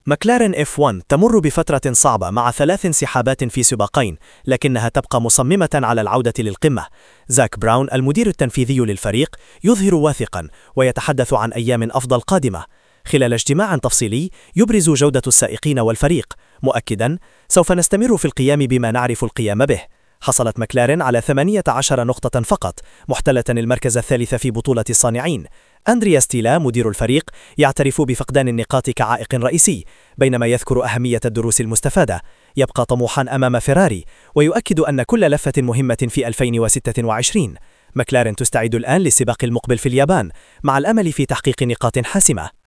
مكلارين F1 تمر بفترة صعبة مع 3 انسحابات في سباقين، لكنها تبقى مصممة على العودة للقمة. زاك براون المدير التنفيذي للفريق يظهر واثقا ويتحدث عن أيام أفضل قادمة. خلال اجتماع تفصيلي يبرز جودة السائقين والفريق، مؤكدا: سوف نستمر في القيام بما نعرف القيام به. حصلت مكلارين على 18 نقطة فقط، محتلة المركز الثالث في بطولة الصانعين. أندريا ستيلا مدير الفريق يعترف بفقدان النقاط كعائق رئيسي، بينما يذكر أهمية الدروس المستفادة. يبقى طموحا أمام فيراري، ويؤكد أن كل لفة مهمة في 2026. مكلارين تستعد الآن للسباق المقبل في اليابان، مع الأمل في تحقيق نقاط حاسمة.